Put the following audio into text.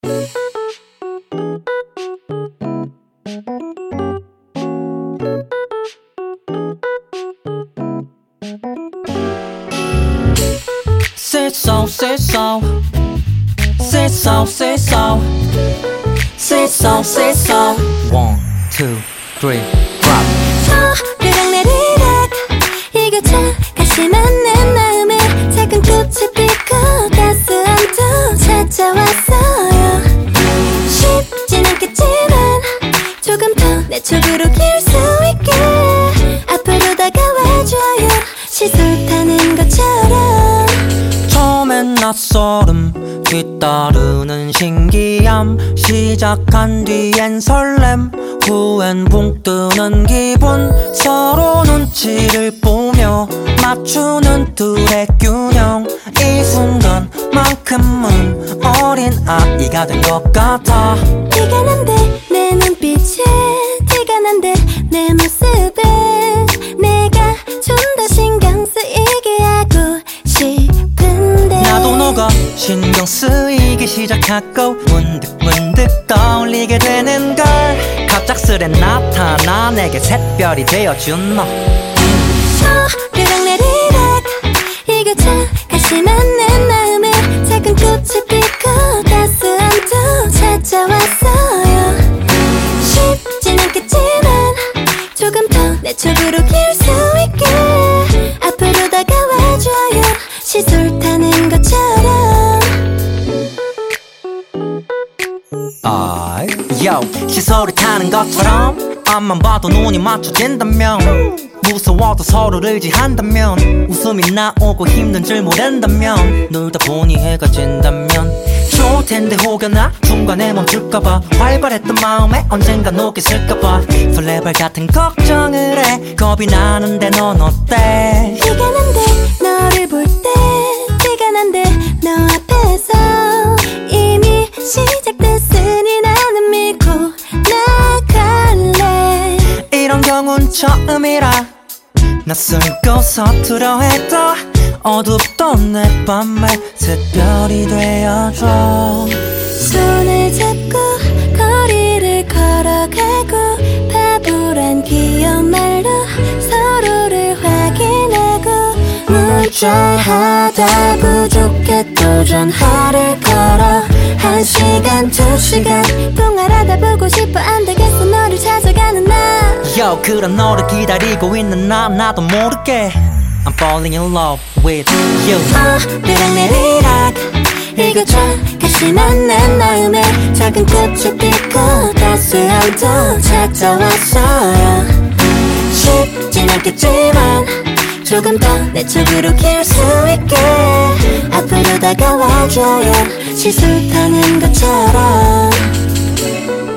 Say so, say so. Say so, say so. Say so, say so. 1, 2, 3, drop. 소리랑 내리락 이거 착하지만 내 마음에 작은 꽃이 피고 따스함도 찾아왔어요. 쉽진 않겠지만 조금 더 내 쪽으로 길 수 있게 앞으로 다가와줘요. 시솔 타는 것처럼. 처음엔 낯설음 뒤따르는 신기함 시작한 뒤엔 설렘 후엔 붕 뜨는 기분 서로 눈치를 보며 맞추는 둘의 균형 이 순간만큼은 어린 아이가 된 것 같아. 티가 난데 내 눈빛에 티가 난데 내 모습에 내가 좀 더 신경 쓰이게 하고 싶은데 나도 너가 신경 쓰이기 시작하고 문득문득 떠올리게 되는 걸 갑작스레 나타나 내게 샛별이 되어준 너. 소리랑 내리락 이거 착하지만 내 마음에 작은 꽃이 피고 따스함도 찾아왔어요. 쉽진 않겠지만 조금 더 내 쪽으로 길 수 있게 앞으로 다가와줘요. 시솔 타는 것처럼. Yo, 시소를 타는 것처럼 앞만 봐도 눈이 맞춰진다면 무서워도 서로를 의지한다면 웃음이 나오고 힘든 줄 모른다면 놀다 보니 해가 진다면 좋을 텐데 혹여나 중간에 멈출까봐 활발했던 마음에 언젠가 녹이 슬까봐 설레발 같은 걱정을 해 겁이 나는데 넌 어때? 티가 난데 너를 볼 때 티가 난데 너 앞에서 이미 시작됐으니 나는 믿고 나갈래. 이런 경우는 처음이라 낯설고 서투러 해도 어둡던 내 밤에 샛별이 되어줘. 손을 잡고 거리를 걸어가고 바보란 귀여운 말로 서로를 확인하고 문자하다 부족해 또 전화를 걸어 1시간 2시간 통화하다 보고 싶어 안 되겠어 너를 찾아가는 나. Yo, 그런 너를 기다리고 있는 나도 모르게 I'm falling in love with you. 소리랑 내리락 이거 착하지만 내 마음에 작은 꽃이 피고 따스함도 찾아왔어요. 쉽진 않겠지만 조금 더 내 쪽으로 길 수 있게 앞으로 다가와줘요. 시솔 타는 것처럼.